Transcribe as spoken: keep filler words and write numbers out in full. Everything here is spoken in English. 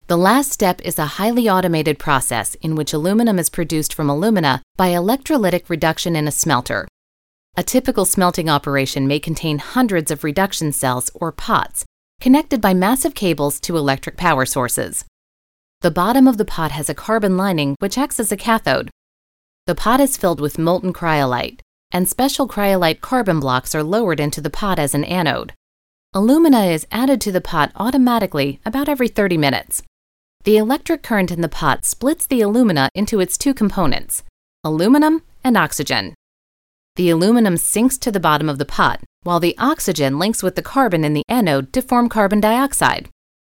The last step is a highly automated process in which aluminum is produced from alumina by electrolytic reduction in a smelter. A typical smelting operation may contain hundreds of reduction cells or pots, connected by massive cables to electric power sources. The bottom of the pot has a carbon lining which acts as a cathode. The pot is filled with molten cryolite, and special cryolite carbon blocks are lowered into the pot as an anode. Alumina is added to the pot automatically about every thirty minutes. The electric current in the pot splits the alumina into its two components, aluminum and oxygen. The aluminum sinks to the bottom of the pot, while the oxygen links with the carbon in the anode to form carbon dioxide.